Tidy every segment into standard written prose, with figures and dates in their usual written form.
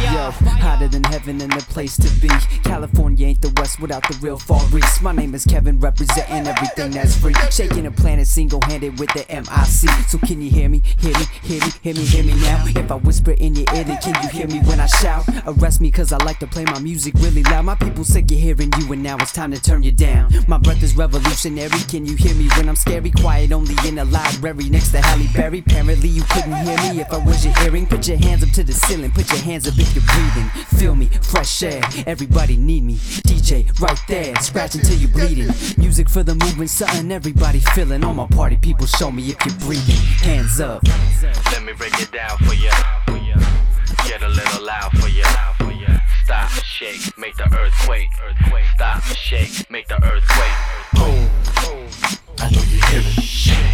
Yo, hotter than heaven and the place to be. California ain't the West without the real Far East. My name is Kevin, representing everything that's free. Shaking a planet single-handed with the MIC. So can you hear me? Hear me? Hear me? Hear me? Hear me now? If I whisper in your ear, then can you hear me when I shout? Arrest me cause I like to play my music really loud. My people sick of hearing you and now it's time to turn you down. My breath is revolutionary. Can you hear me when I'm scary? Quiet only in a library next to Halle Berry. Apparently you couldn't hear me if I was your earring. Put your hands up to the ceiling. Put your hands up if you're breathing. Feel me, fresh air. Everybody need me. DJ right there, scratch until you're bleeding. Music for the movement, something everybody feeling. All my party people, show me if you're breathing. Hands up. Let me break it down for ya. Get a little loud for ya. Stop, shake, make the earthquake. Stop, shake, make the earthquake. Boom. I know you hear it.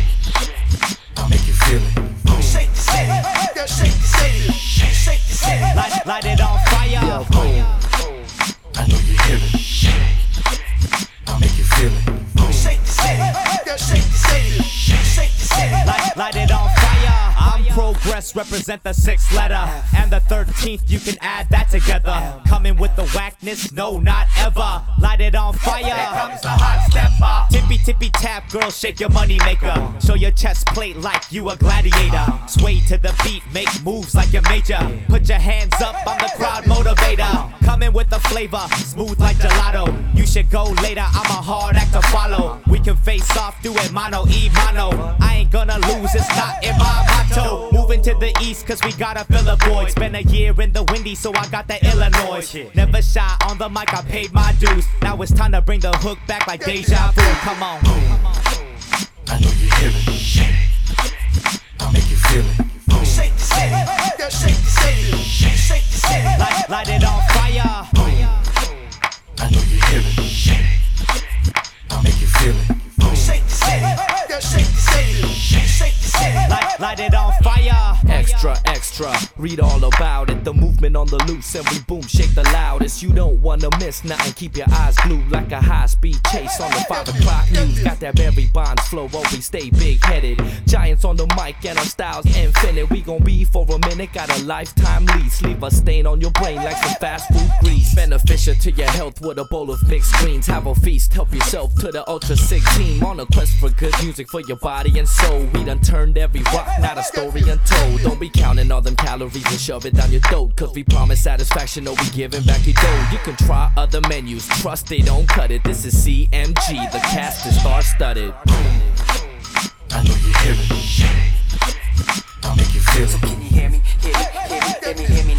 I'll make you feel it. Boom. Shake the city. Shake the city. Shake the city. Light it on fire. Boom. I know you hear it. I'll make you feel it. Boom. Shake the city. Shake the city. Shake the city. Light it on fire. I'm progress, represent the 6th letter. And the 13th, you can add that together. Coming with the whackness, no, not ever. Light it on fire. Here comes the hot stepper. Tippy tippy tap, girl, shake your money maker. Show your chest plate like you a gladiator. Sway to the beat, make moves like you're major. Put your hands up, I'm the crowd motivator. Coming with the flavor, smooth like gelato. You should go later, I'm a hard act to follow. We can face off, do it mano y mano. I ain't gonna lose, it's not in my motto. Moving to the east, cause we gotta fill the void. Spent a year in the windy, so I got that Illinois. Never shy on the mic, I paid my dues. Now it's time to bring the hook back like deja vu. Come on. I know you hear it. I'll make you feel it. Boom. Shake the city. Shake the city. Shake the city. Light it on fire. I know you hear it. I'll make you feel it. Boom. Shake the city. Shake the city. Shake the city. Light it on fire. Extra, extra, read all about it. The movement on the loose and we boom, shake the loudest. You don't wanna miss nothing, keep your eyes glued like a high-speed chase on the 5 o'clock news. Got that Barry Bonds flow, always stay big-headed. Giants on the mic and our style's infinite. We gon' be for a minute, got a lifetime lease. Leave a stain on your brain like some fast food grease. Beneficial to your health with a bowl of mixed greens. Have a feast, help yourself to the ultra sick team. On a quest for good music for your body and soul. We done turned every rock, not a story untold. Don't be counting all them calories and shove it down your throat. Cause we promise satisfaction, no, we giving back your dough. You can try other menus, trust they don't cut it. This is CMG, the cast is star-studded. I know you hear it. I'll make you feel it. Can you hear me? Hear me? Hear me? Hear me? Hear me